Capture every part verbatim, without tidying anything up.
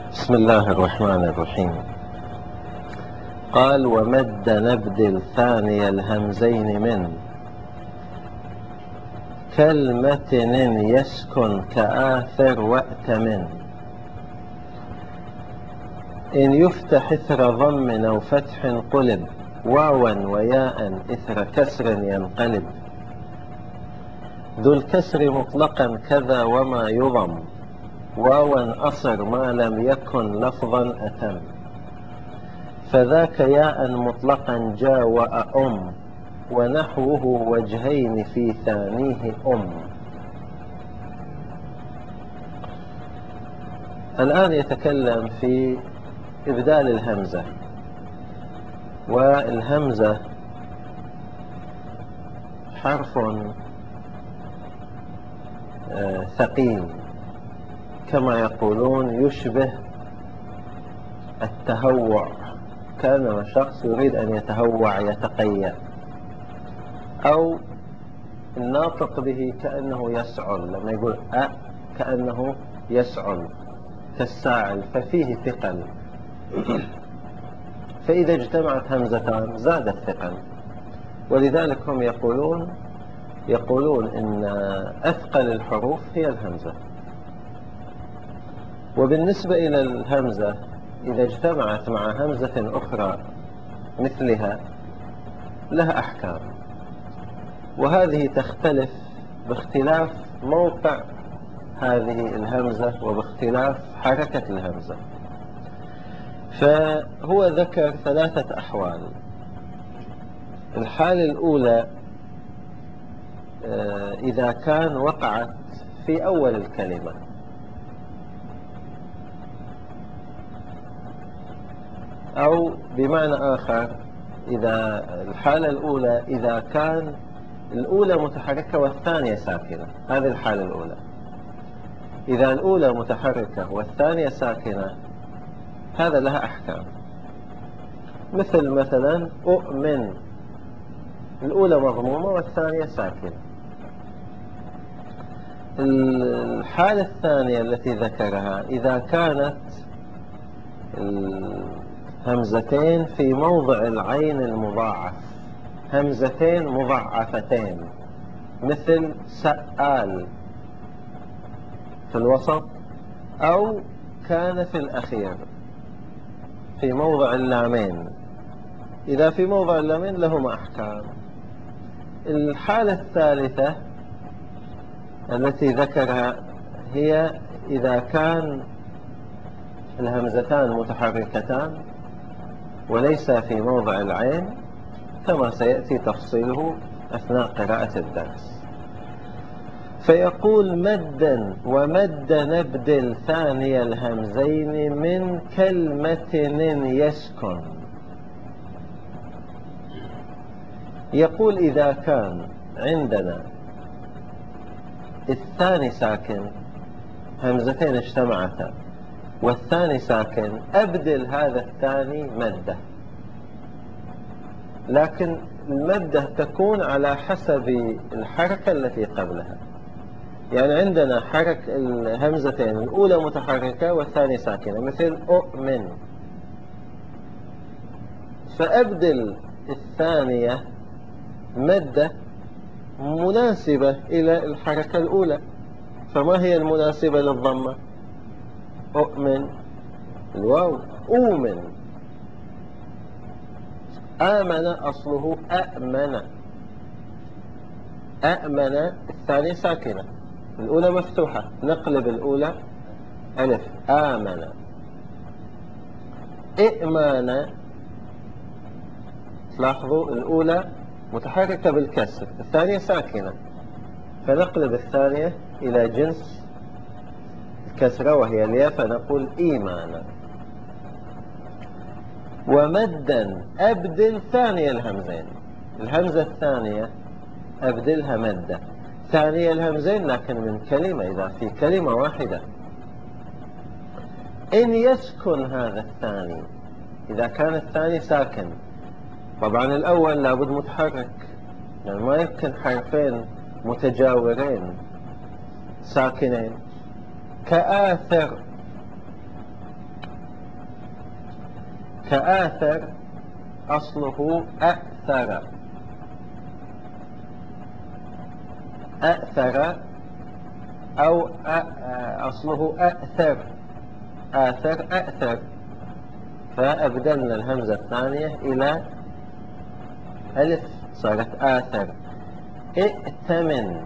بسم الله الرحمن الرحيم. قال: ومد نبدل ثاني الهمزين من كالمتن يسكن كآثر وأتمن، إن يفتح إثر ضم أو فتح قلب، واوا وياء إثر كسر ينقلب، ذو الكسر مطلقا كذا وما يضم، واوا أصر ما لم يكن لفظا أتم، فذاك ياء مطلقا جا وأم، ونحوه وجهين في ثانيه أم. الآن يتكلم في إبدال الهمزة، والهمزة حرف ثقيل كما يقولون، يشبه التهوع، كأنما شخص يريد أن يتهوع يتقيأ، أو الناطق به كأنه يسعل، لما يقول أ كأنه يسعل كالساعل، ففيه ثقل. فإذا اجتمعت همزتان زاد الثقل، ولذلك هم يقولون يقولون إن أثقل الحروف هي الهمزة. وبالنسبة إلى الهمزة إذا اجتمعت مع همزة أخرى مثلها لها أحكام، وهذه تختلف باختلاف موقع هذه الهمزة وباختلاف حركة الهمزة. فهو ذكر ثلاثة أحوال. الحالة الأولى إذا كان وقعت في أول الكلمة، أو بمعنى آخر إذا الحالة الأولى إذا كان الأولى متحركة والثانية ساكنة، هذه الحالة الأولى. إذا الأولى متحركة والثانية ساكنة هذا لها أحكام، مثل مثلا أؤمن، الأولى مضمومة والثانية ساكنة. الحالة الثانية التي ذكرها إذا كانت الهمزتين في موضع العين المضاعف، همزتين مضاعفتين، مثل سآل في الوسط، أو كان في الأخير في موضع اللامين. إذا في موضع اللامين لهما أحكام. الحالة الثالثة التي ذكرها هي إذا كان الهمزتان متحركتان وليس في موضع العين، كما سيأتي تفصيله أثناء قراءة الدرس. فيقول: مدا ومد نبدل ثاني الهمزين من كالمتن يسكن. يقول إذا كان عندنا الثاني ساكن، همزتين اجتمعتا والثاني ساكن، أبدل هذا الثاني مدة، لكن المدة تكون على حسب الحركة التي قبلها. يعني عندنا حرك الهمزتين، الأولى متحركة والثانية ساكنة، مثل أؤمن، فأبدل الثانية مدة مناسبة إلى الحركة الأولى. فما هي المناسبة للضمة؟ أؤمن الواو، أؤمن. آمن أصله أأمن، أأمن الثانية ساكنة، الأولى مفتوحة، نقلب الأولى ألف، آمن. إئمان، تلاحظوا الأولى متحركة بالكسر، الثانية ساكنة، فنقلب الثانية إلى جنس الكسرة وهي الياء، فنقول إيمانا. ومدا أبدل ثانية الهمزين، الهمزة الثانية أبدلها مدة ثانية الهمزين، لكن من كلمة، إذا في كلمة واحدة. إن يسكن هذا الثاني، إذا كان الثاني ساكن، طبعا الأول لابد متحرك، يعني ما يمكن حرفين متجاورين ساكنين. كآثر، كآثر أصله أأثر، أأثر، أو أصله أأثر، آثر أأثر، فأبدلنا الهمزة الثانية إلى ألف صارت آثر. ائتمن،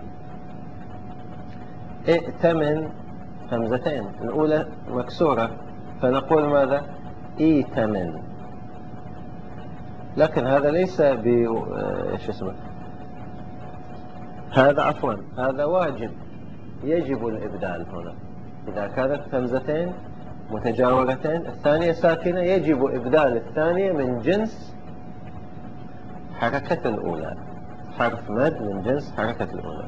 ائتمن همزتين، الأولى مكسورة فنقول ماذا؟ ايتمن. لكن هذا ليس ب ايش اسمه هذا عفوا هذا واجب، يجب الإبدال هنا. إذا كانت همزتين متجاورتين الثانية ساكنة يجب إبدال الثانية من جنس حركة الأولى، حرف مد من جنس حركة الأولى.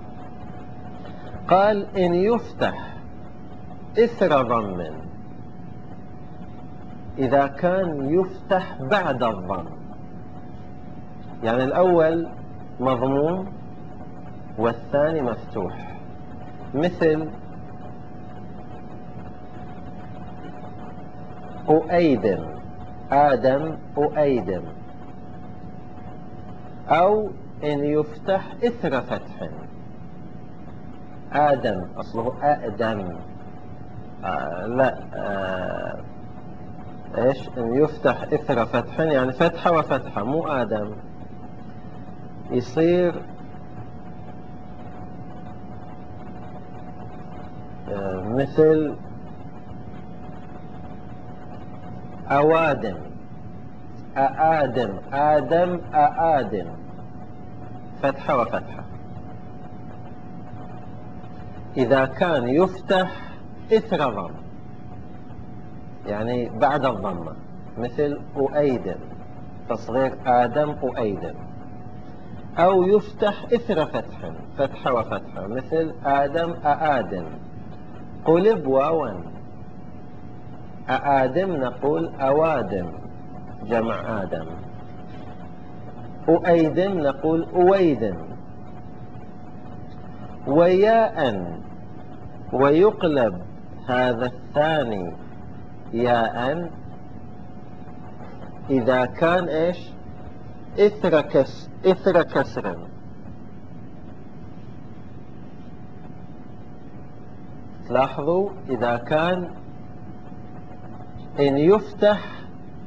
قال إن يفتح إثر ضم، إذا كان يفتح بعد الضم، يعني الأول مضموم والثاني مفتوح، مثل أؤيدم، آدم أؤيدم. أو إن يفتح إثر فتح، آدم أصله أأدم، آه لا آه إيش إن يفتح إثر فتح يعني فتحة وفتحة، مو آدم، يصير آه مثل أوادم، أآدم، آدم أآدم، فتحة وفتحة. إذا كان يفتح إثر ضم يعني بعد الضمة، مثل أؤيدم، تصغير آدم أؤيدم. أو يفتح إثر فتح، فتحة وفتحة، مثل آدم أآدم. قلب واوا، أآدم نقول أوادم جمع آدم، أؤيدم نقول أويدم. وياء، ويقلب هذا الثاني ياء إذا كان إيش إثر كسر، إثر كسر. لاحظوا إذا كان إن يفتح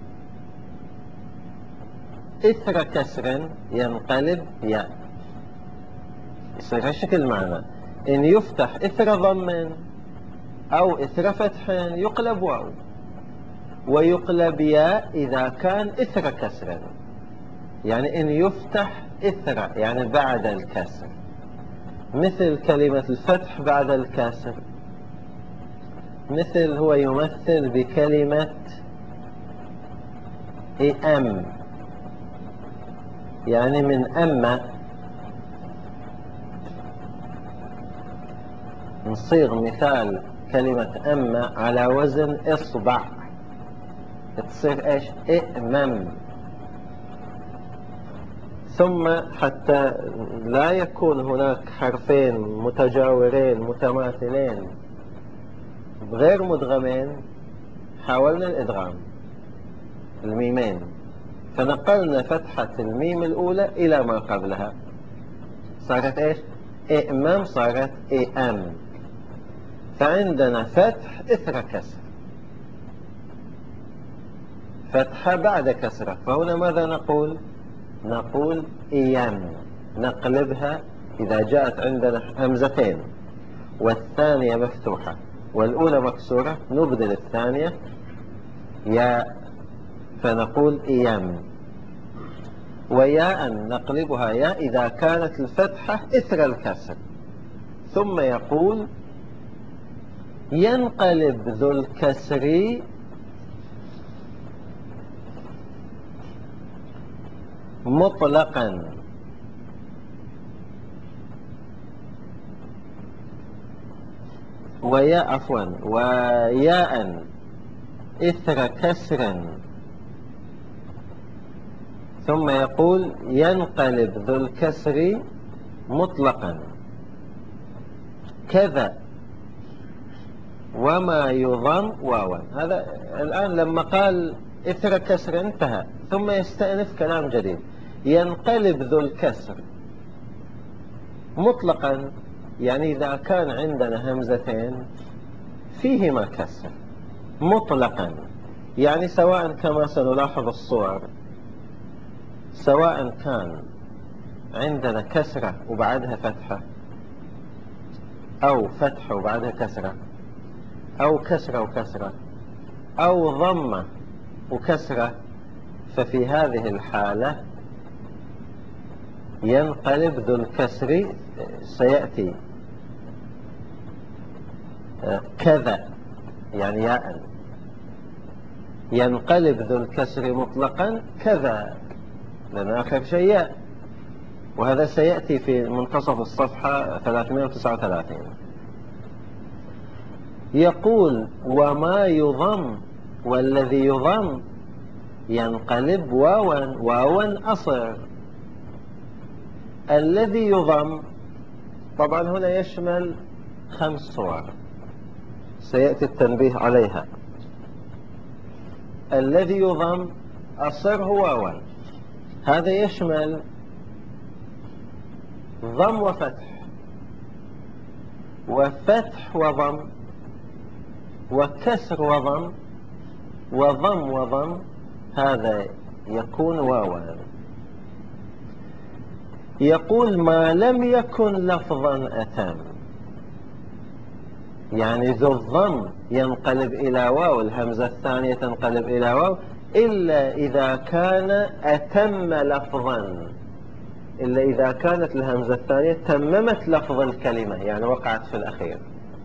إثر كسر ينقلب ياء، يصير هالشكل معنا. إن يفتح إثر ضم أو إثر فتح يقلب واو، ويقلب ياء إذا كان إثر كسر، يعني إن يفتح إثر يعني بعد الكسر، مثل كلمة الفتح بعد الكسر، مثل هو يمثل بكلمة أم، يعني من أما نصيغ مثال كلمة أما على وزن إصبع، تصير إيش إئمم. ثم حتى لا يكون هناك حرفين متجاورين متماثلين غير مدغمين، حاولنا الإدغام الميمين، فنقلنا فتحة الميم الأولى إلى ما قبلها، صارت إيش إئمام، صارت إئم. فعندنا فتح إثر كسر، فتحة بعد كسرة، فهنا ماذا نقول؟ نقول إيام، نقلبها إذا جاءت عندنا همزتين والثانية مفتوحة والأولى مكسورة نبدل الثانية ياء فنقول إيام. وياء نقلبها ياء إذا كانت الفتحة إثر الكسر. ثم يقول ينقلب ذو الكسر مطلقا، وياء عفوا وياء إثر كسر. ثم يقول ينقلب ذو الكسر مطلقا كذا وما يضم واوا. هذا الآن لما قال إثر كسر انتهى، ثم يستأنف كلام جديد. ينقلب ذو الكسر مطلقا، يعني إذا كان عندنا همزتين فيهما كسر مطلقا، يعني سواء كما سنلاحظ الصور، سواء كان عندنا كسرة وبعدها فتحة، أو فتحة وبعدها كسرة، أو كسرة وكسرة، أو ضمة وكسرة، ففي هذه الحالة ينقلب ذو الكسر، سيأتي كذا يعني ياء، ينقلب ذو الكسر مطلقا كذا، لأن آخر شيء ياء، وهذا سيأتي في منتصف الصفحة ثلاثمائة وتسعة وثلاثين. يقول وما يضم، والذي يضم ينقلب واوا، واوا أصر. الذي يضم طبعا هنا يشمل خمس صور سيأتي التنبيه عليها. الذي يضم أصره واوا، هذا يشمل ضم وفتح، وفتح وضم، وكسر وضم، وضم وضم، هذا يكون واوا. يقول ما لم يكن لفظا أتم، يعني ذو الضم ينقلب إلى واو، الهمزة الثانية تنقلب إلى واو، إلا إذا كان أتم لفظا، إلا إذا كانت الهمزة الثانية تممت لفظ الكلمة، يعني وقعت في الأخير.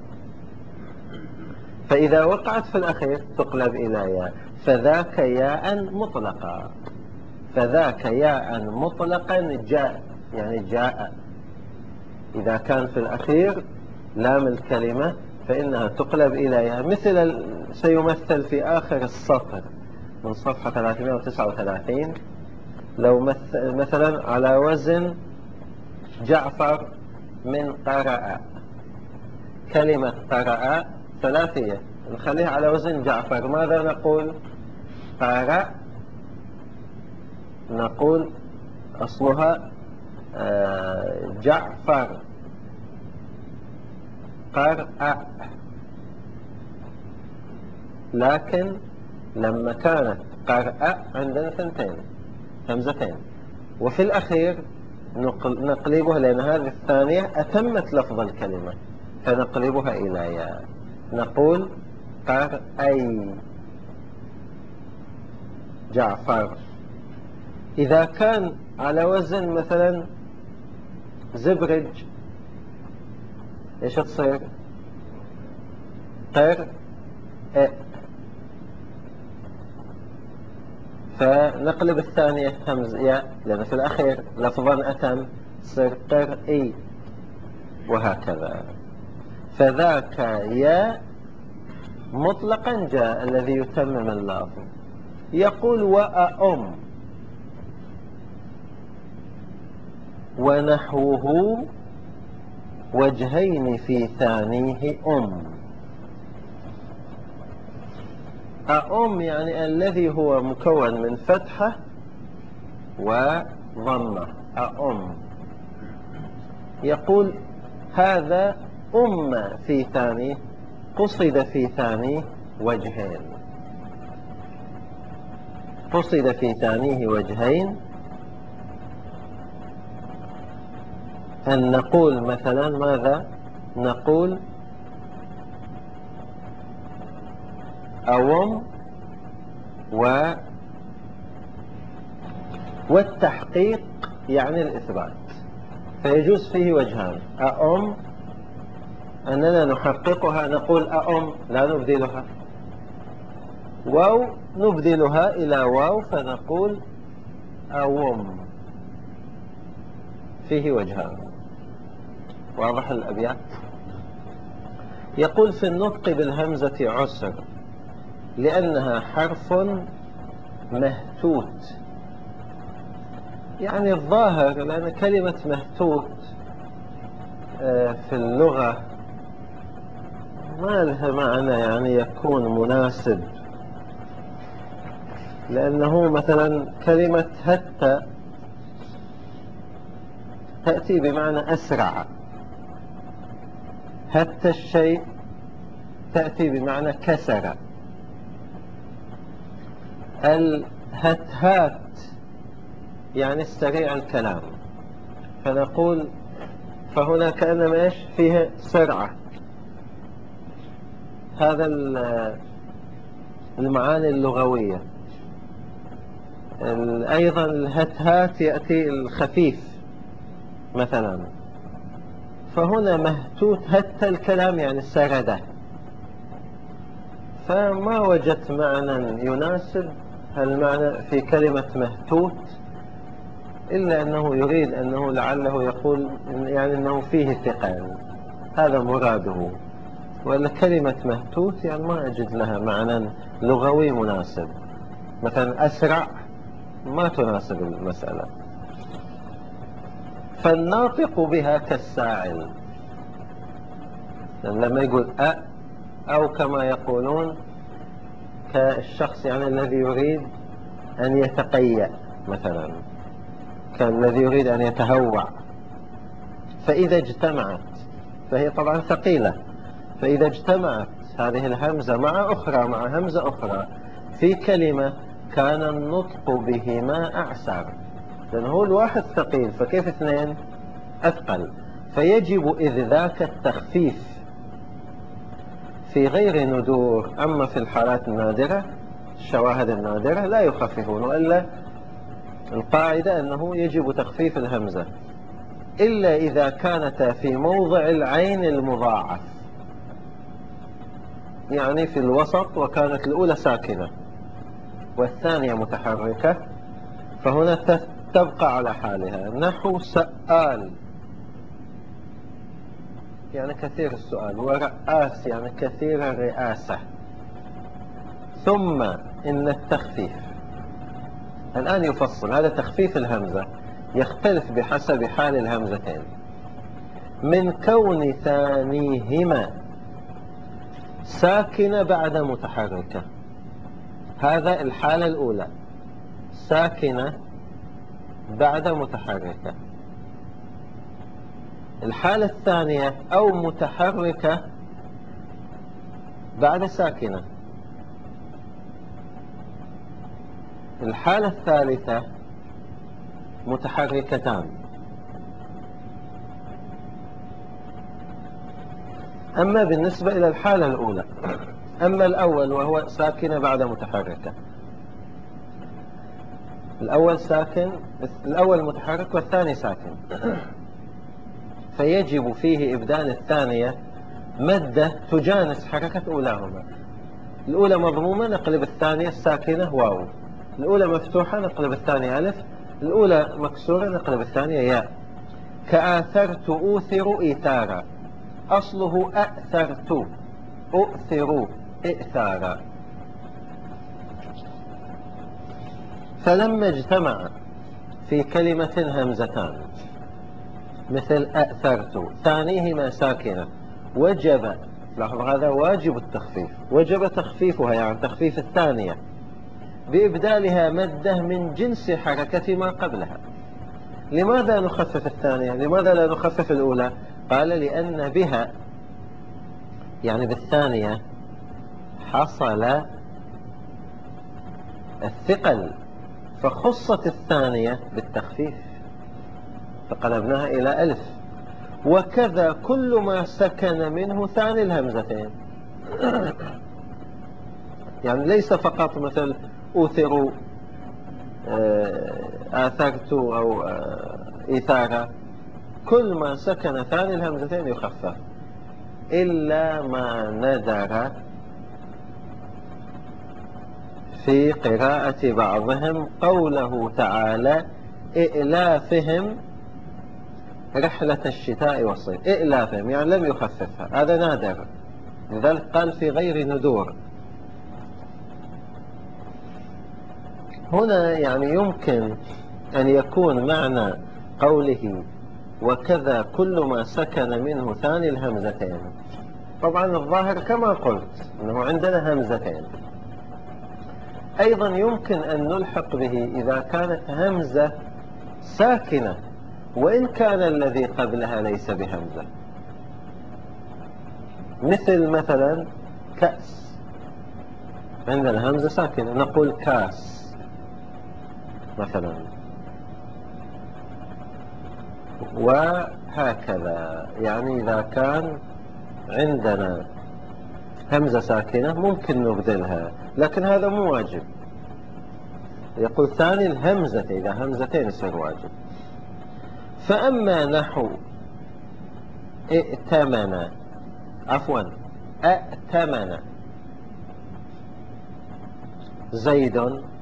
فإذا وقعت في الأخير تقلب إلى ياء، فذاك ياء مطلقا، فذاك ياء مطلقا جاء، يعني جاء. إذا كان في الأخير لام الكلمة فإنها تقلب إلى ياء، مثل سيمثل في آخر السطر من صفحة ثلاثمائة وتسعة وثلاثين. لو مثلا على وزن جعفر من قرأ، كلمة قرأ ثلاثية، نخليها على وزن جعفر، ماذا نقول؟ قرأ، نقول أصلها جعفر، قرأ. لكن لما كانت قرأ عندنا ثنتين، همزتين، وفي الأخير نقلبها، لأن هذه الثانية أتمت لفظ الكلمة، فنقلبها إلى ياء، نقول قرأي جعفر. إذا كان على وزن مثلا زبرج، إيش تصير؟ قر إ، فنقلب الثانية همز ياء، لأن في الأخير لفظا أتم، تصير قرئي، وهكذا. فذاك ياء مطلقا جاء الذي يتمم اللفظ. يقول وأم، ونحوه وجهين في ثانيه أم. أم يعني الذي هو مكون من فتحة وضمة، أم. يقول هذا أم في ثانيه، قصد في ثانيه وجهين، قصد في ثانيه وجهين، أن نقول مثلا ماذا؟ نقول أوم، و والتحقيق يعني الإثبات، فيجوز فيه وجهان. أأم أننا نحققها، نقول أأم لا نبدلها، واو نبدلها إلى واو فنقول أوم، فيه وجهان. واضح الأبيات؟ يقول في النطق بالهمزة عسر، لأنها حرف مهتوت، يعني الظاهر لأن كلمة مهتوت في اللغة ما لها معنى يعني يكون مناسب لأنه مثلا كلمة هت تأتي بمعنى أسرع، هت الشيء تأتي بمعنى كسر. الهتهات يعني السريع الكلام، فنقول فهنا كأنما إيش فيها سرعة. هذا المعاني اللغوية. أيضا الهتهات يأتي الخفيف مثلا، فهنا مهتوت هت الكلام يعني سرده، فما وجدت معنى يناسب المعنى في كلمة مهتوت إلا أنه يريد أنه لعله يقول يعني أنه فيه ثقل، هذا مراده. ولا كلمة مهتوت يعني ما أجد لها معنى لغوي مناسب. مثلا أسرع ما تناسب المسألة. فالناطق بها كالساعل، لما يقول أ أو كما يقولون كالشخص يعني الذي يريد أن يتقيأ مثلا، كالذي يريد أن يتهوع. فإذا اجتمعت فهي طبعا ثقيلة، فإذا اجتمعت هذه الهمزة مع أخرى مع همزة أخرى في كلمة كان النطق بهما أعسر، لأنه هو الواحد ثقيل فكيف اثنين أثقل. فيجب إذ ذاك التخفيف في غير ندور. أما في الحالات النادرة الشواهد النادرة لا يخففون، وإلا القاعدة أنه يجب تخفيف الهمزة إلا إذا كانتا في موضع العين المضاعف، يعني في الوسط وكانت الأولى ساكنة والثانية متحركة، فهنا تبقى على حالها. نحو سآل يعني كثير السؤال، ورئاس يعني كثير الرئاسة. ثم إن التخفيف الآن يفصل، هذا تخفيف الهمزة يختلف بحسب حال الهمزتين. من كون ثانيهما ساكنة بعد متحركة، هذا الحالة الأولى ساكنة بعد متحركة. الحالة الثانية أو متحركة بعد ساكنة. الحالة الثالثة متحركتان. أما بالنسبة إلى الحالة الأولى، أما الأول وهو ساكنة بعد متحركة، الأول ساكن، الأول متحرك والثاني ساكن، فيجب فيه إبدال الثانية مادة تجانس حركة أولاهما. الأولى مضمومة نقلب الثانية الساكنة واو، الأولى مفتوحة نقلب الثانية ألف، الأولى مكسورة نقلب الثانية ياء. كآثرت أوثر إيثارا، أصله أأثرت أؤثر إئثارا. فلما اجتمع في كلمة همزتان مثل أأثرت ثانيهما ساكنة وجب، لاحظ هذا واجب التخفيف، وجب تخفيفها يعني تخفيف الثانية بإبدالها مادة من جنس حركة ما قبلها. لماذا نخفف الثانية؟ لماذا لا نخفف الأولى؟ قال لأن بها يعني بالثانية حصل الثقل، فخصت الثانية بالتخفيف فقلبناها إلى ألف. وكذا كل ما سكن منه ثاني الهمزتين، يعني ليس فقط مثل أوثر آثرت أو إيثارا، كل ما سكن ثاني الهمزتين يخفف، إلا ما ندر في قراءة بعضهم قوله تعالى إئلافهم رحلة الشتاء والصيف. إئلافهم يعني لم يخففها، هذا نادر، لذلك قال في غير ندور. هنا يعني يمكن أن يكون معنى قوله وكذا كل ما سكن منه ثاني الهمزتين، طبعا الظاهر كما قلت أنه عندنا همزتين، أيضا يمكن أن نلحق به إذا كانت همزة ساكنة وإن كان الذي قبلها ليس بهمزة، مثل مثلا كأس، عندنا همزة ساكنة نقول كاس مثلا، وهكذا. يعني إذا كان عندنا همزة ساكنة ممكن نبدلها، لكن هذا مو واجب. يقول ثاني الهمزة، إذا همزتين يصير واجب. فأما نحو ائتمن، عفوا ائتمن زيد،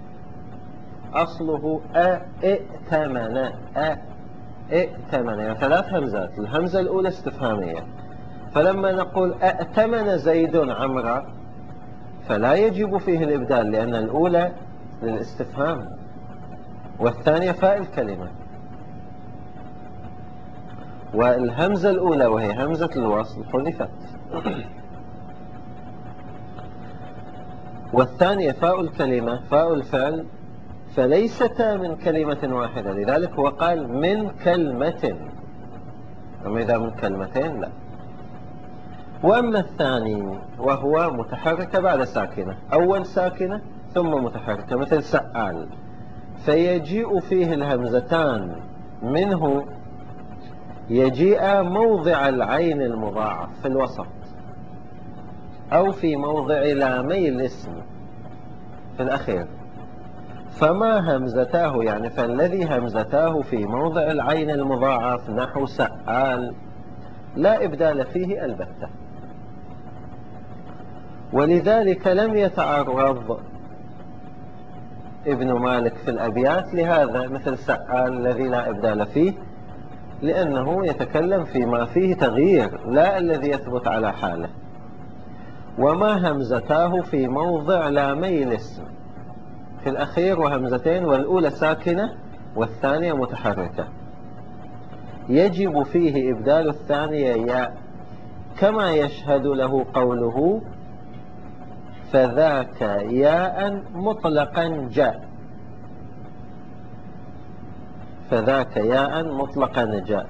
أصله ائتمن، ائتمن يعني ثلاث همزات، الهمزة الأولى استفهامية، فلما نقول ائتمن زيد عمرا فلا يجب فيه الإبدال، لأن الأولى للاستفهام والثانية فاء الكلمة، والهمزة الأولى وهي همزة الوصل حذفت، والثانية فاء الكلمة فاء الفعل، فليستا من كلمة واحدة، لذلك هو قال من كلمة، أما إذا من كلمتين لا. وأما الثاني وهو متحركة بعد ساكنة، أول ساكنة ثم متحركة، مثل سآل، فيجيء فيه الهمزتان منه يجيء موضع العين المضاعف في الوسط، أو في موضع لامي الاسم في الأخير، فما همزتاه يعني فالذي همزتاه في موضع العين المضاعف نحو سآل لا إبدال فيه البتة، ولذلك لم يتعرض ابن مالك في الأبيات لهذا، مثل سآل الذي لا إبدال فيه، لأنه يتكلم فيما فيه تغيير لا الذي يثبت على حاله. وما همزتاه في موضع لامي الاسم في الأخير وهمزتين، والأولى ساكنة والثانية متحركة، يجب فيه إبدال الثانية ياء، كما يشهد له قوله فذاك ياء مطلقا جاء، فذاك ياء مطلقا جاء،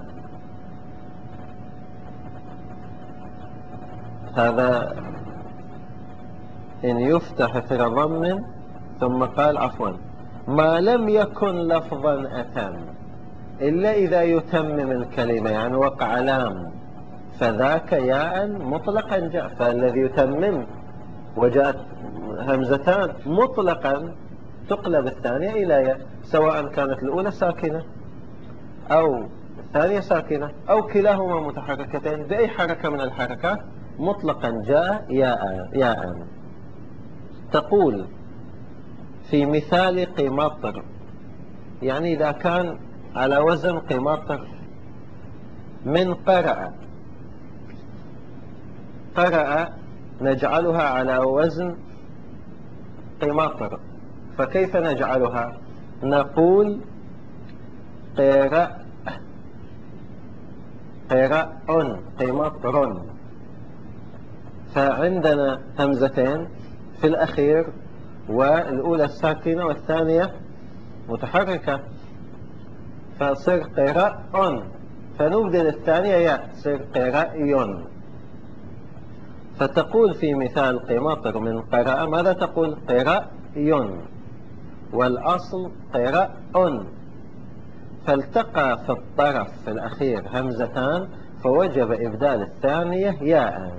هذا إن يفتح في ضم، ثم قال عفوا ما لم يكن لفظا أتم، إلا إذا يتمم الكلمة يعني وقع لام، فذاك ياء مطلقا جاء، فالذي يتمم وجاءت همزتان مطلقا تقلب الثانية إلى ياء، سواء كانت الأولى ساكنة أو الثانية ساكنة أو كلاهما متحركتين، بأي حركة من الحركات مطلقا جاء ياء ياء. تقول في مثال قمطر، يعني إذا كان على وزن قمطر من قرأ، قرأ نجعلها على وزن قمطر، فكيف نجعلها؟ نقول قراء، قراء قمطر، فعندنا همزتين في الأخير، والأولى الساكنة والثانية متحركة، فصير قراء، فنبدل الثانية ياء تصير قراء. فتقول في مثال قمطر من قراء ماذا تقول؟ قراء، والأصل قراء، فالتقى في الطرف في الأخير همزتان، فوجب إبدال الثانية ياء،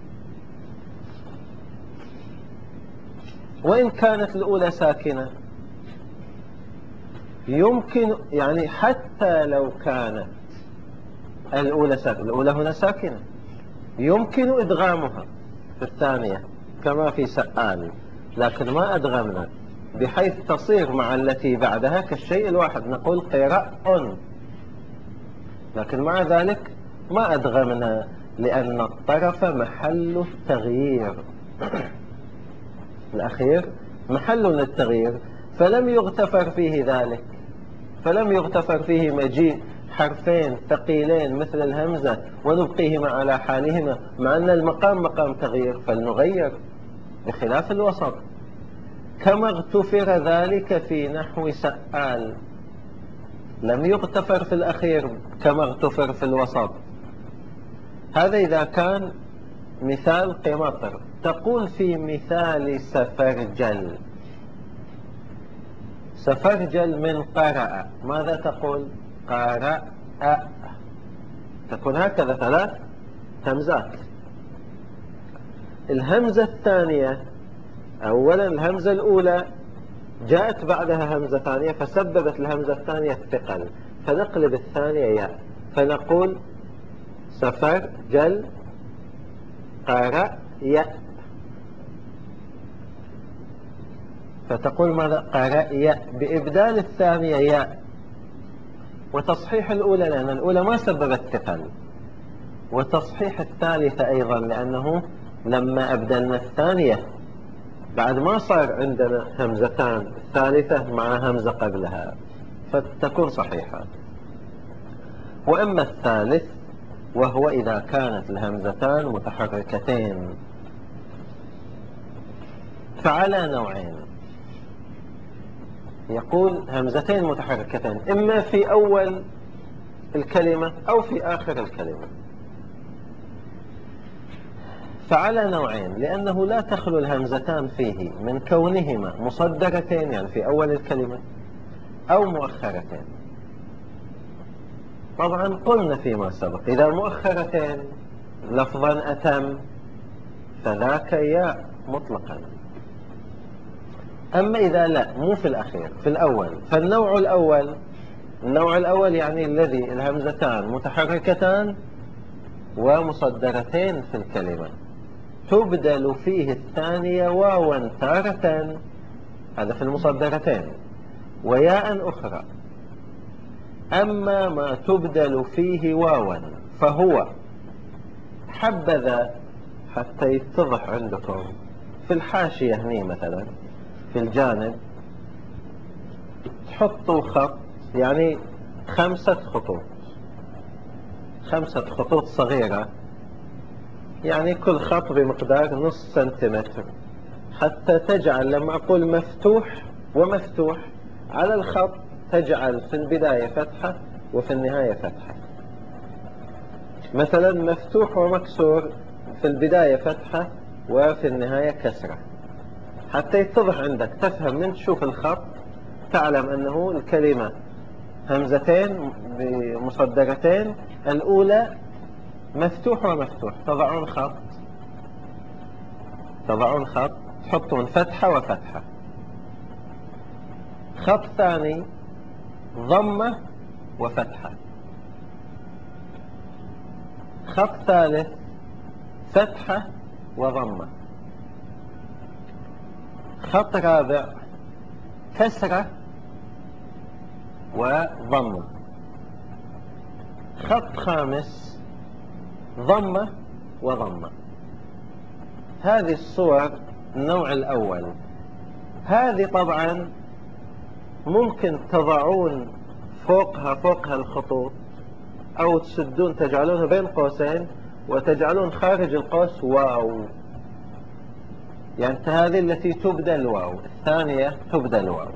وإن كانت الأولى ساكنة يمكن، يعني حتى لو كانت الأولى ساكنة، الأولى هنا ساكنة، يمكن إدغامها في الثانية كما في سآل، لكن ما أدغمنا بحيث تصير مع التي بعدها كالشيء الواحد، نقول قراء، لكن مع ذلك ما أدغمنا، لأن الطرف محل التغيير الأخير محل للتغيير، فلم يغتفر فيه ذلك، فلم يغتفر فيه مجيء حرفين ثقيلين مثل الهمزة ونبقيهما على حالهما، مع أن المقام مقام تغيير، فلنغير بخلاف الوسط. كما اغتفر ذلك في نحو سآل، لم يغتفر في الأخير كما اغتفر في الوسط. هذا إذا كان مثال قمطر. تقول في مثال سفرجل، سفرجل من قرأ، ماذا تقول؟ قرأ، تكون هكذا ثلاث همزات. الهمزة الثانية، أولا الهمزة الأولى جاءت بعدها همزة ثانية فسببت الهمزة الثانية الثقل، فنقلب الثانية ياء، فنقول سفرجل قرأ ياء، فتقول ماذا؟ قرأ ياء، بإبدال الثانية ياء وتصحيح الأولى لأن الأولى ما سببت ثقل، وتصحيح الثالثة أيضا لأنه لما أبدلنا الثانية بعد ما صار عندنا همزتان، الثالثة مع همزة قبلها فتكون صحيحة. وأما الثالث وهو إذا كانت الهمزتان متحركتين فعلى نوعين. يقول همزتين متحركتين إما في أول الكلمة أو في آخر الكلمة، فعلى نوعين، لأنه لا تخلو الهمزتان فيه من كونهما مصدرتين يعني في أول الكلمة أو مؤخرتين. طبعا قلنا فيما سبق إذا مؤخرتين لفظا أتم فذاك ياء مطلقا. أما إذا لا، مو في الأخير، في الأول، فالنوع الأول النوع الأول يعني الذي الهمزتان متحركتان ومصدرتين في الكلمة، تبدل فيه الثانية واوا تارة، هذا في المصدرتين، وياء أخرى. أما ما تبدل فيه واوا فهو حبذا، حتى يتضح عندكم في الحاشية هني مثلا في الجانب تحطوا خط، يعني خمسة خطوط، خمسة خطوط صغيرة، يعني كل خط بمقدار نص سنتيمتر، حتى تجعل لما أقول مفتوح ومفتوح على الخط تجعل في البداية فتحة وفي النهاية فتحة. مثلا مفتوح ومكسور، في البداية فتحة وفي النهاية كسرة، حتى يتضح عندك، تفهم من تشوف الخط تعلم أنه الكلمة همزتين بمصدرتين، الأولى مفتوح ومفتوح، تضعون خط تضعون خط تحطون فتحة وفتحة. خط ثاني ضمة وفتحة. خط ثالث فتحة وضمة. خط رابع كسرة وضمة. خط خامس ضمة وضمة. هذه الصور النوع الأول. هذه طبعا ممكن تضعون فوقها فوقها الخطوط، أو تسدون تجعلونها بين قوسين وتجعلون خارج القوس واو، يعني هذه التي تبدل واو، الثانية تبدل واو.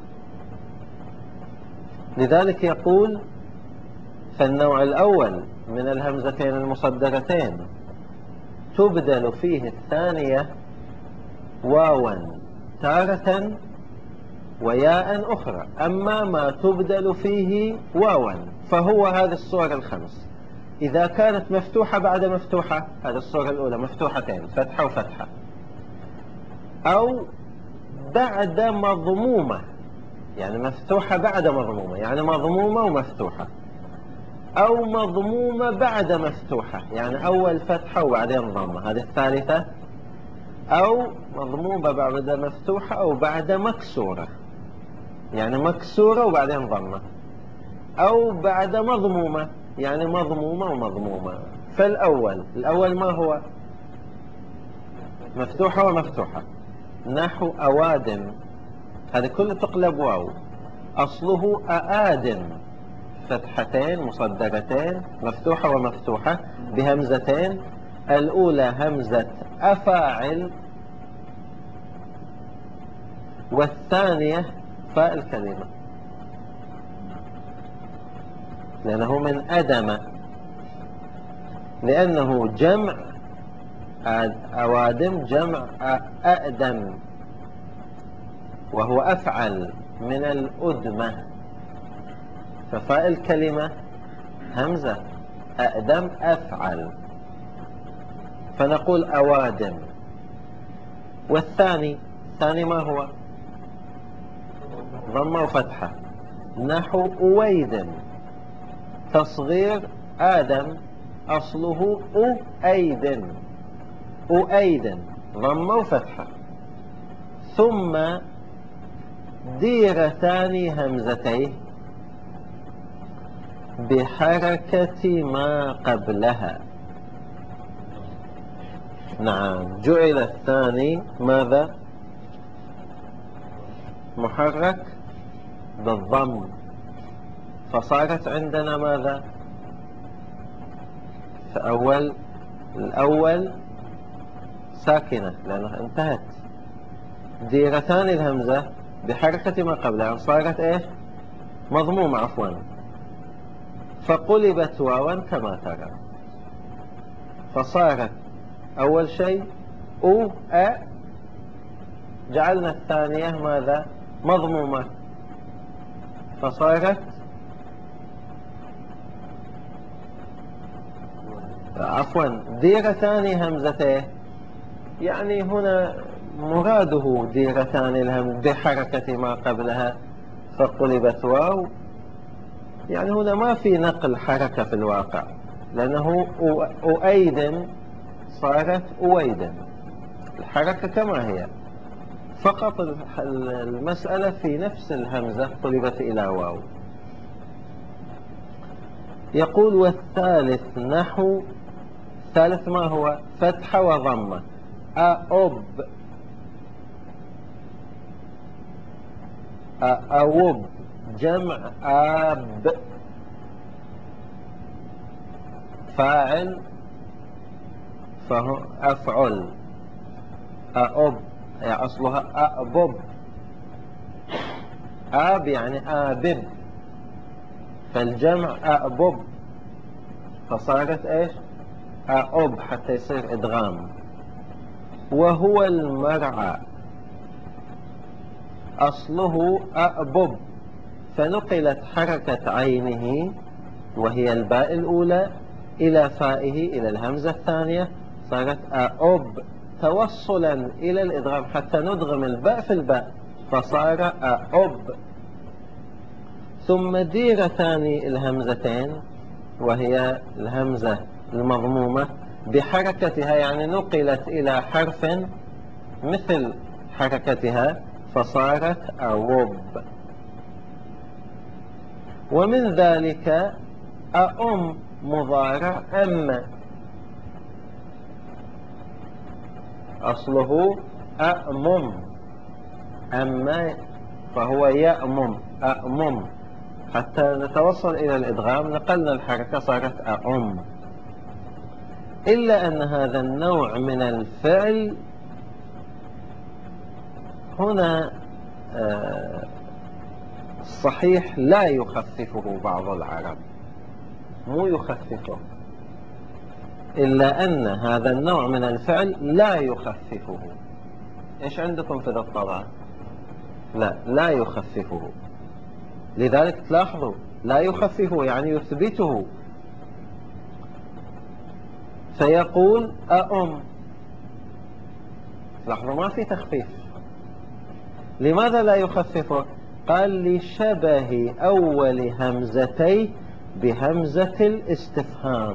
لذلك يقول فالنوع الأول من الهمزتين المصدرتين تبدل فيه الثانية واوا تارة وياء أخرى. أما ما تبدل فيه واوا فهو هذه الصور الخمس. إذا كانت مفتوحة بعد مفتوحة، هذه الصورة الأولى مفتوحتين فتحة وفتحة، أو بعد مضمومة، يعني مفتوحة بعد مضمومة، يعني مضمومة ومفتوحة، أو مضمومة بعد مفتوحة، يعني أول فتحة وبعدين ضمة، هذه الثالثة، أو مضمومة بعد مفتوحة أو بعد مكسورة، يعني مكسورة وبعدين ضمة، أو بعد مضمومة، يعني مضمومة ومضمومة. فالأول الأول ما هو؟ مفتوحة ومفتوحة، نحو أوادم، هذا كله تقلب واو، أصله أآدم، فتحتين مصدرتين مفتوحة ومفتوحة بهمزتين، الأولى همزة أفاعل والثانية فاء الكلمة، لأنه من أدم، لأنه جمع أوادم، جمع أأدم، وهو أفعل من الأدمة، ففاء الكلمة همزة، أأدم أفعل، فنقول أوادم. والثاني، الثاني ما هو؟ ضمة وفتحة، نحو أويد، تصغير آدم، أصله أؤيد، أؤيد، ضمة وفتحة. ثم ديرتان همزتيه بحركة ما قبلها. نعم، جعل الثاني ماذا؟ محرك بالضم، فصارت عندنا ماذا؟ فأول الأول ساكنة لأنها انتهت، ديرتان الهمزة بحركة ما قبلها صارت إيش؟ مضمومة عفوا، فقلبت واوا كما ترى، فصارت أول شيء أو أ، جعلنا الثانية ماذا؟ مضمومة، فصارت عفوا ديرتان همزتين، يعني هنا مراده ديرتان الهمز بحركة ما قبلها فقلبت واو، يعني هنا ما في نقل حركة في الواقع، لأنه أؤيد صارت أويدا، الحركة كما هي، فقط المسألة في نفس الهمزة قلبت إلى واو. يقول والثالث نحو، ثالث ما هو؟ فتحة وضمة، أأب، أأوب، جمع آب، فاعل فهو أفعل، أأب يعني أصلها أأبب، آب يعني آبب، فالجمع أأبب، فصارت إيش؟ أأب حتى يصير إدغام. وهو المرعى، أصله أأبب، فنقلت حركة عينه وهي الباء الأولى إلى فائه إلى الهمزة الثانية، صارت أأب توصلا إلى الإدغام حتى ندغم الباء في الباء، فصار أأب. ثم دير ثاني الهمزتين وهي الهمزة المضمومة بحركتها، يعني نقلت إلى حرف مثل حركتها فصارت أوب. ومن ذلك أأم مضارع أم، أصله أأمم، أما فهو يأمم، أأمم، حتى نتوصل إلى الإدغام نقلنا الحركة صارت أأم. إلا أن هذا النوع من الفعل هنا آه صحيح لا يخففه بعض العرب، مو يخففه، إلا أن هذا النوع من الفعل لا يخففه. إيش عندكم في ذا الطبع؟ لا، لا يخففه، لذلك تلاحظوا لا يخففه يعني يثبته، فيقول أأم، لاحظوا ما في تخفيف. لماذا لا يخففه؟ قال لشبه أول همزتي بهمزة الاستفهام،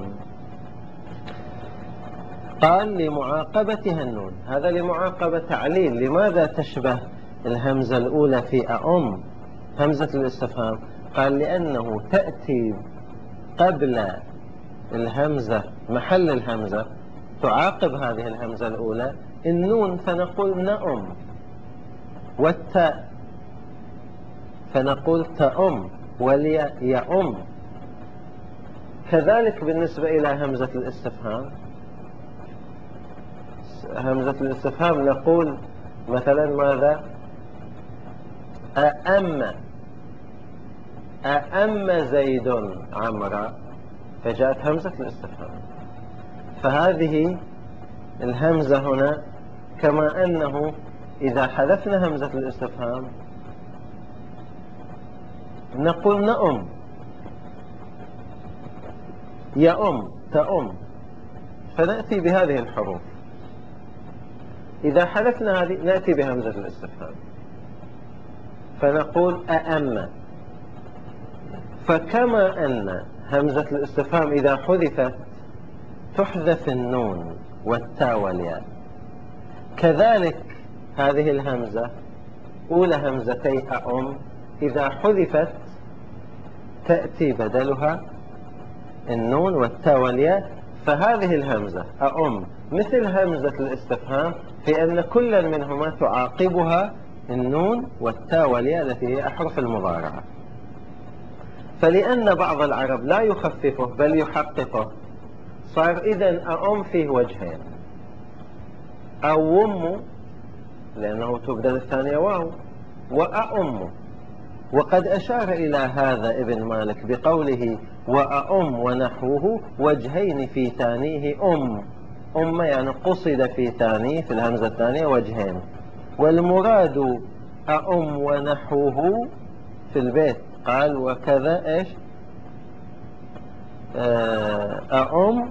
قال لمعاقبتها النون، هذا لمعاقبة تعليل. لماذا تشبه الهمزة الأولى في أأم همزة الاستفهام؟ قال لأنه تأتي قبل الهمزة محل الهمزة، تعاقب هذه الهمزة الأولى النون فنقول نأم، والتاء فنقول تأم، والياء يأم. كذلك بالنسبة إلى همزة الاستفهام، همزة الاستفهام نقول مثلا ماذا؟ أأم أأم زيد عمرا، فجاءت همزة الاستفهام. فهذه الهمزة هنا كما أنه إذا حذفنا همزة الاستفهام نقول نأم، يأم، تأم، فنأتي بهذه الحروف. إذا حذفنا هذه نأتي بهمزة الاستفهام فنقول أأم. فكما أن همزة الاستفهام إذا حذفت تحذف النون والتاء والياء، كذلك هذه الهمزة أولى همزتي أأم إذا حذفت تأتي بدلها النون والتاء والياء. فهذه الهمزة أأم مثل همزة الاستفهام في أن كل منهما تعاقبها النون والتاء والياء التي هي أحرف المضارعة. فلأن بعض العرب لا يخففه بل يحققه، صار إذن أأم فيه وجهين: أوم لأنه تبدل الثانية واو، وأأم. وقد أشار إلى هذا ابن مالك بقوله وأأم ونحوه وجهين في ثانيه أم. أم يعني قصد في ثانيه في الهمزة الثانية وجهين، والمراد أأم ونحوه في البيت قال وكذا إيش أأم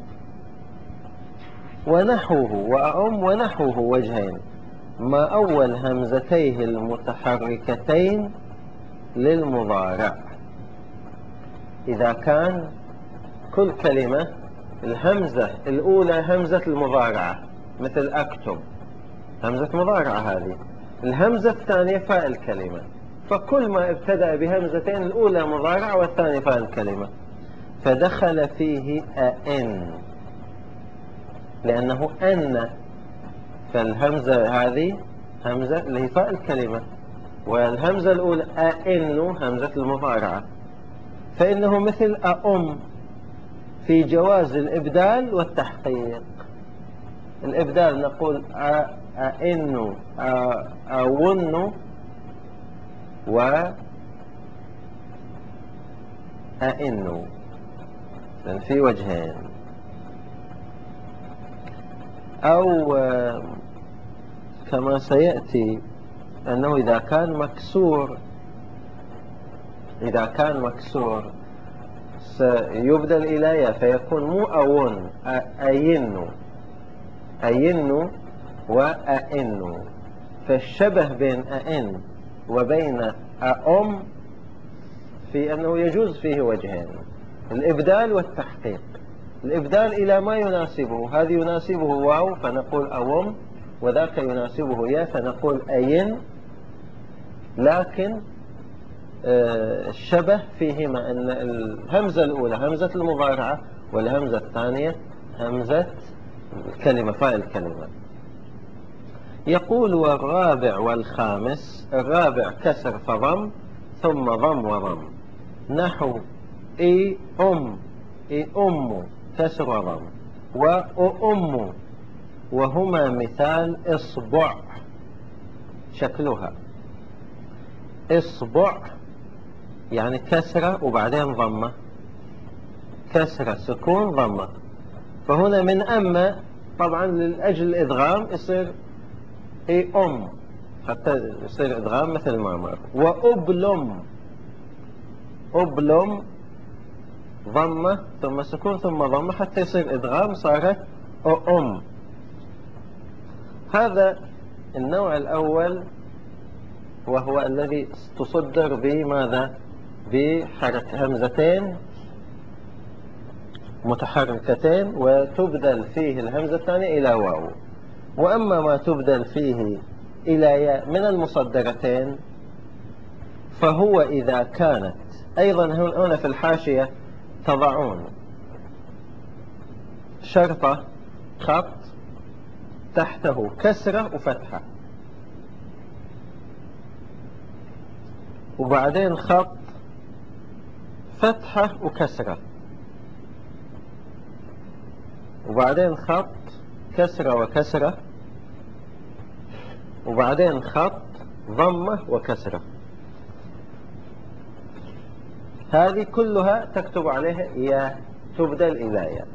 ونحوه، وأأم ونحوه وجهين، ما أول همزتيه المتحركتين للمضارع. إذا كان كل كلمة الهمزة الأولى همزة المضارعة مثل أكتب، همزة مضارعة هذه، الهمزة الثانية فاء الكلمة، فكل ما ابتدأ بهمزتين الأولى مضارع والثانية فاء الكلمة، فدخل فيه أن لأنه أن، فالهمزة هذه همزة اللي هي فاء الكلمة، والهمزة الأولى أئن همزة المضارعة، فإنه مثل أأم في جواز الإبدال والتحقيق. الإبدال نقول أئن أون وأئن، في وجهين. أو كما سيأتي أنه إذا كان مكسور إذا كان مكسور سيبدل إلى يا فيكون مو أون أين، أين وأئن. فالشبه بين أئن وبين أأم في أنه يجوز فيه وجهين: الإبدال والتحقيق. الإبدال إلى ما يناسبه، هذا يناسبه واو فنقول أوم، وذاك يناسبه يا فنقول أين، لكن الشبه فيهما أن الهمزة الأولى همزة المضارعة والهمزة الثانية همزة الكلمة فاء الكلمة. يقول والرابع والخامس: الرابع كسر فضم ثم ضم وضم، نحو إي أم، إي أم كسر وضم، وأم، وهما مثال إصبع شكلها. إصبع يعني كسرة وبعدين ضمة، كسرة سكون ضمة. فهنا من أما طبعا للأجل الإدغام يصير إي أم حتى يصير إدغام مثل ما مر. وأبلم، أبلم ضمة ثم سكون ثم ضمة حتى يصير إدغام صارت أم. هذا النوع الأول، وهو الذي تصدر بماذا؟ بحركة همزتين متحركتين وتبدل فيه الهمزة الثانية إلى واو. وأما ما تبدل فيه إلى ياء من المصدرتين فهو إذا كانت أيضا هنا في الحاشية تضعون شرطة خط تحته كسرة وفتحة، وبعدين خط فتحة وكسرة، وبعدين خط كسرة وكسرة، وبعدين خط ضمة وكسرة. هذه كلها تكتب عليها يا، تبدل إلى يا.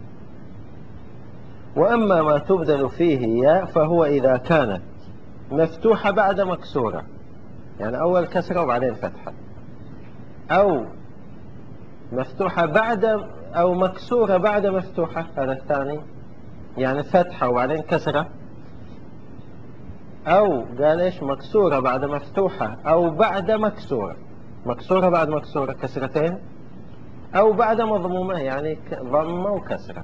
وأما ما تبدل فيه يا فهو إذا كانت مفتوحة بعد مكسورة، يعني أول كسرة وبعدين فتحة، أو مفتوحة بعد أو مكسورة بعد مفتوحة، هذا الثاني، يعني فتحة وبعدين كسرة، أو قال إيش مكسورة بعد مفتوحة أو بعد مكسورة، مكسورة بعد مكسورة كسرتين، أو بعد مضمومة يعني ضمة وكسرة.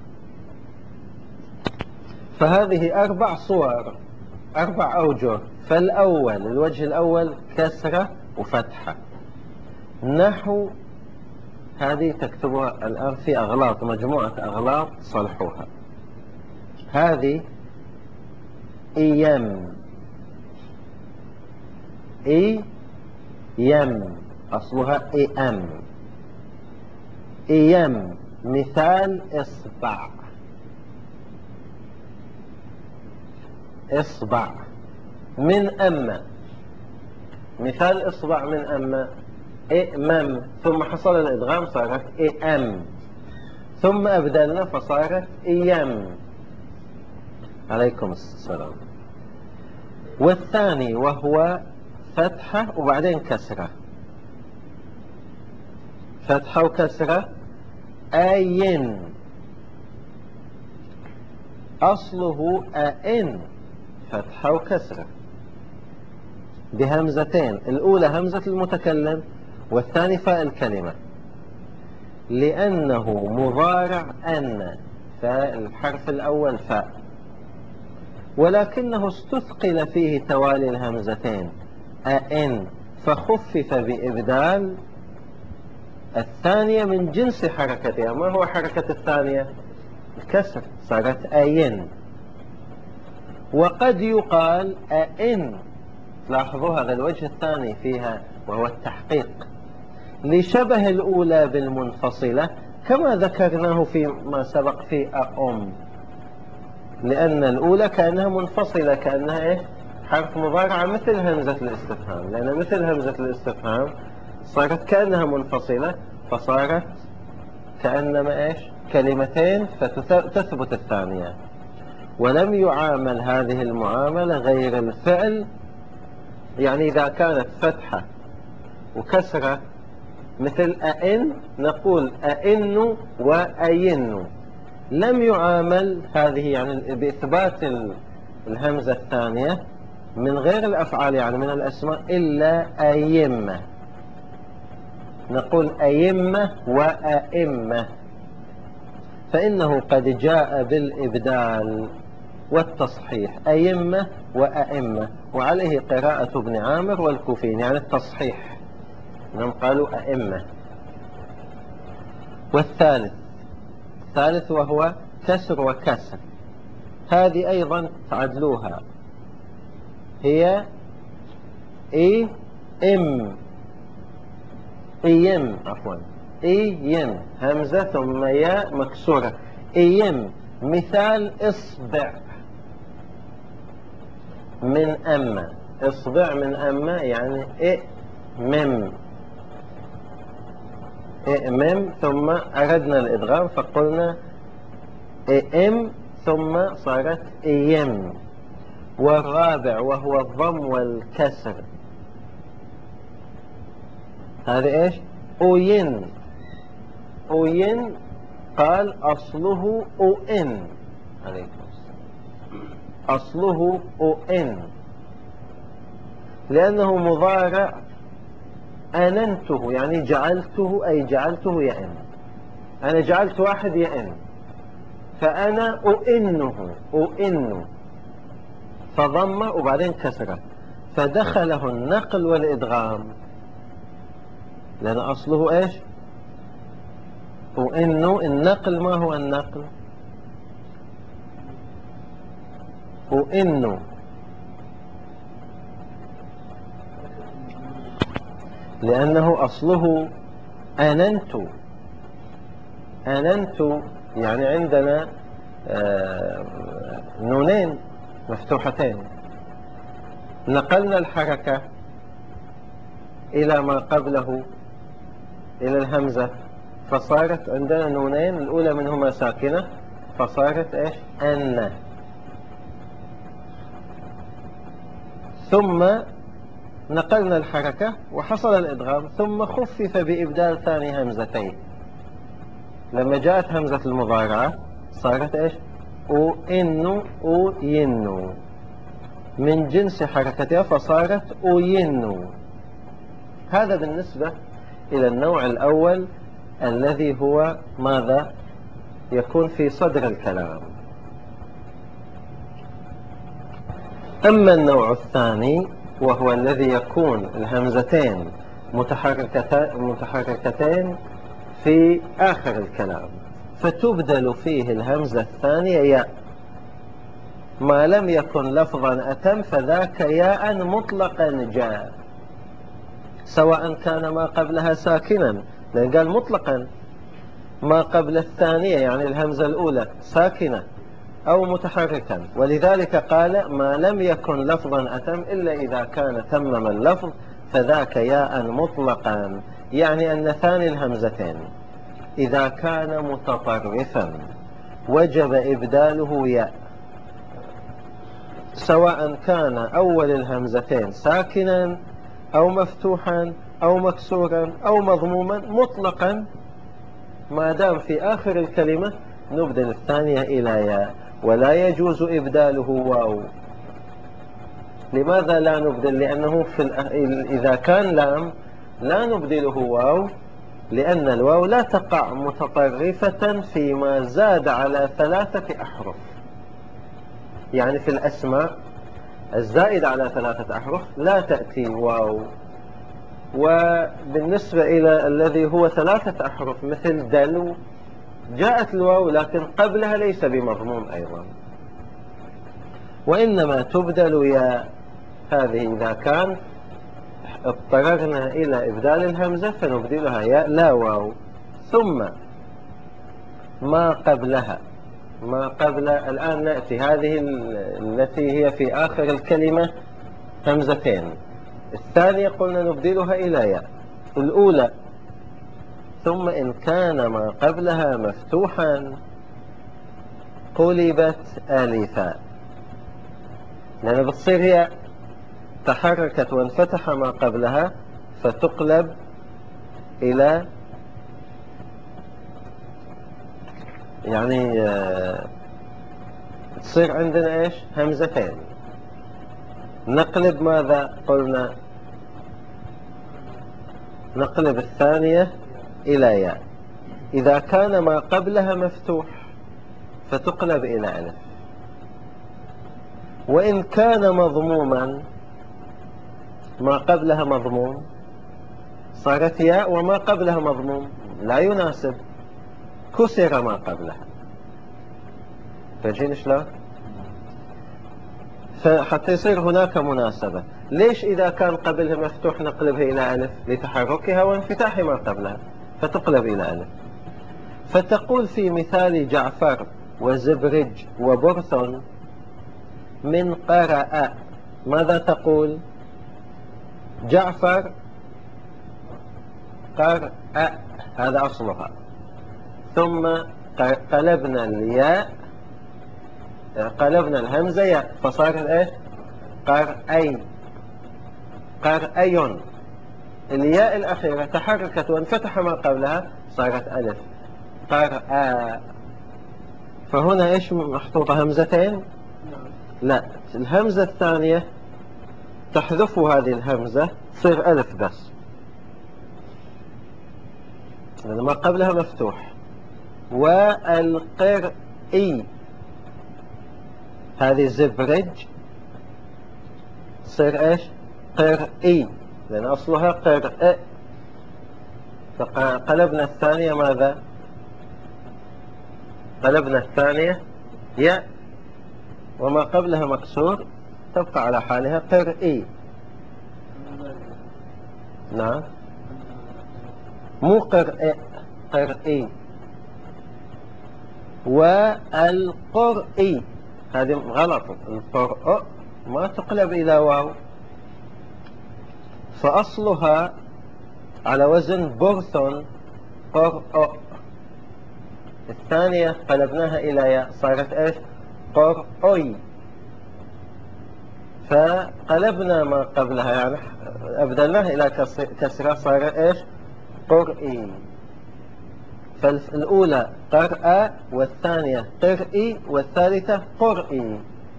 فهذه أربع صور، أربع أوجه. فالأول الوجه الأول كسرة وفتحة، نحو هذه تكتبها الآن في أغلاط، مجموعة أغلاط صلحوها. هذه إيم، إي يم أصلها إي أم، إيم مثال إصبع، إصبع من أما، مثال إصبع من أما إئمم، ثم حصل الإدغام صارت إئم، ثم أبدلنا فصارت إيم. عليكم السلام. والثاني وهو فتحة وبعدين كسرة، فتحة وكسرة، آين، أصله آئن، فتحة وكسرة بهمزتين، الأولى همزة المتكلم والثاني فاء الكلمة، لأنه مضارع أن، فالحرف الأول فاء، ولكنه استثقل فيه توالي الهمزتين أن، فخفف بإبدال الثانية من جنس حركتها. ما هو حركة الثانية؟ الكسر، صارت آين. وقد يقال أئن، لاحظوا هذا الوجه الثاني فيها وهو التحقيق، لشبه الأولى بالمنفصلة كما ذكرناه فيما سبق في أم، لأن الأولى كأنها منفصلة، كأنها إيه؟ حرف مضارع مثل همزة الاستفهام، لأن مثل همزة الاستفهام صارت كأنها منفصلة، فصارت كأنما إيش؟ كلمتين، فتثبت الثانية. ولم يعامل هذه المعاملة غير الفعل، يعني إذا كانت فتحة وكسرة مثل أئن نقول أئن وأين، لم يعامل هذه يعني بإثبات الهمزة الثانية من غير الأفعال، يعني من الأسماء، إلا أيمة، نقول أيمة وأئمة، فإنه قد جاء بالإبدال والتصحيح، أيمة وأئمة، وعليه قراءة ابن عامر والكوفيين، يعني التصحيح، انهم قالوا أئمة. والثالث، الثالث وهو كسر وكسر، هذه أيضا تعدلوها، هي إي إم، إيم عفوا، إيم همزة ثم ياء مكسورة، إيم مثال إصبع من أما، إصبع من أما يعني إئمم، إئمم، ثم أردنا الإدغام فقلنا إئم، ثم صارت إيم. والرابع وهو الضم والكسر، هذا إيش؟ أوين، أوين قال أصله أوئن، عليكم السلام، أصله أوئن، لأنه مضارع أننته، يعني جعلته، أي جعلته يئن، أنا جعلت واحد يئن، فأنا أؤنه، أؤن، فضم وبعدين كسره، فدخله النقل والإدغام، لأن أصله إيش؟ أؤن. النقل ما هو النقل؟ أؤن، لأنه أصله أننت، أننت يعني عندنا نونين مفتوحتين، نقلنا الحركة إلى ما قبله إلى الهمزة، فصارت عندنا نونين، الأولى منهما ساكنة فصارت إيش؟ أن. ثم نقلنا الحركة وحصل الإدغام، ثم خفف بإبدال ثاني همزتين. لما جاءت همزة المضارعة صارت إيش؟ أو إنو أو ينو، من جنس حركتها فصارت أو ينو. هذا بالنسبة إلى النوع الأول الذي هو ماذا؟ يكون في صدر الكلام. أما النوع الثاني وهو الذي يكون الهمزتين متحركتين في آخر الكلام، فتبدل فيه الهمزة الثانية ياء، ما لم يكن لفظا أتم فذاك ياء مطلقا جاء، سواء كان ما قبلها ساكنا، لأن قال مطلقا، ما قبل الثانية يعني الهمزة الأولى ساكنة أو متحركا، ولذلك قال ما لم يكن لفظا أتم إلا إذا كان تمم اللفظ فذاك ياء مطلقا، يعني أن ثاني الهمزتين إذا كان متطرفا وجب إبداله ياء، سواء كان أول الهمزتين ساكنا أو مفتوحا أو مكسورا أو مضموما مطلقا، ما دام في آخر الكلمة نبدل الثانية إلى ياء، ولا يجوز إبداله واو. لماذا لا نبدل؟ لأنه في إذا كان لام لا نبدله واو، لأن الواو لا تقع متطرفة فيما زاد على ثلاثة أحرف. يعني في الأسماء الزائد على ثلاثة أحرف لا تأتي واو، وبالنسبة إلى الذي هو ثلاثة أحرف مثل دلو جاءت الواو لكن قبلها ليس بمضموم أيضا، وإنما تبدل يا هذه إذا كان اضطررنا إلى إبدال الهمزة فنبدلها ياء لا واو. ثم ما قبلها، ما قبل الآن نأتي هذه التي هي في آخر الكلمة همزتين، الثانية قلنا نبدلها إلى ياء الأولى. ثم إن كان ما قبلها مفتوحا قلبت آلفا، لأن بتصير هي تحركت وانفتح ما قبلها فتقلب إلى يعني تصير عندنا إيش؟ همزتين. نقلب ماذا قلنا؟ نقلب الثانية إلى ياء إذا كان ما قبلها مفتوح فتقلب إلى ألف، وإن كان مضموما ما قبلها مضموم صارت ياء وما قبلها مضموم لا يناسب، كسر ما قبلها. فجين شلون؟ فحتى يصير هناك مناسبة. ليش إذا كان قبلها مفتوح نقلبها إلى ألف؟ لتحركها وانفتاح ما قبلها فتقلب إلى ألف. فتقول في مثال جعفر وزبرج وبرث من قرأ، ماذا تقول؟ جعفر قرأ، هذا أصلها، ثم قلبنا الياء، قلبنا الهمزة ياء فصارت ايش؟ قرأي، قرأي. الياء الأخيرة تحركت وانفتح ما قبلها صارت ألف، قرأ. فهنا ايش محطوطة؟ همزتين؟ لا، الهمزة الثانية تحذف هذه الهمزة تصير ألف بس، لأن ما قبلها مفتوح. والقرئي، هذه زبرج تصير ايش؟ قرئي، لأن أصلها قرئ. فقلبنا الثانية ماذا؟ قلبنا الثانية ياء وما قبلها مكسور تبقى على حالها قرئي. نعم، مو قرئ، قرئي. والقرئي هذه غلط، القرء ما تقلب إلى واو، فأصلها على وزن برثن قرأ. الثانية قلبناها إلى ياء صارت إيش؟ قرأي. فقلبنا ما قبلها يعني أبدلناها إلى كسرة صار إيش؟ قرئي. فالأولى قرأ، والثانية قرئي، والثالثة قرئي.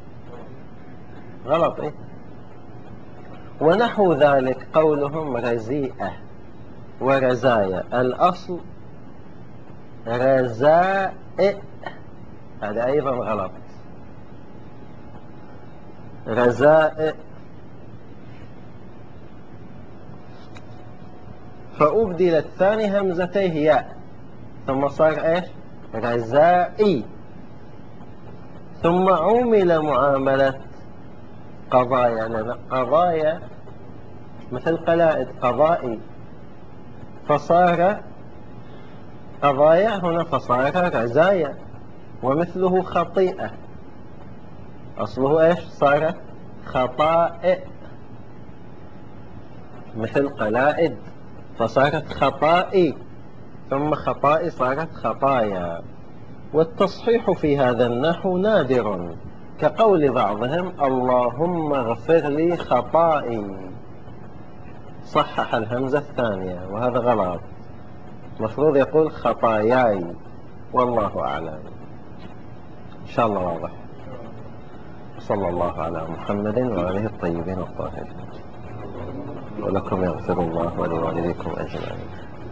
غلط إيه؟ ونحو ذلك قولهم رزيئة ورزايا، الأصل رزائئ، هذا أيضا غلط. رزائئ. فأبدل الثاني همزتيه ياء، ثم صار إيش؟ رزائي. ثم عمل معاملة قضايا، لأن قضايا مثل قلائد قضائي، فصار قضايا هنا فصار رزايا. ومثله خطيئة، أصله إيش؟ صار خطائئ. مثل قلائد فصارت خطائي، ثم خطائي صارت خطايا. والتصحيح في هذا النحو نادر، كقول بعضهم اللهم اغفر لي خطائي، صحح الهمزة الثانية، وهذا غلط، مفروض يقول خطاياي، والله أعلم. إن شاء الله واضح. صلى الله على محمد وآله الطيبين الطاهرين. ولكم يغفر الله ولوالديكم أجمعين.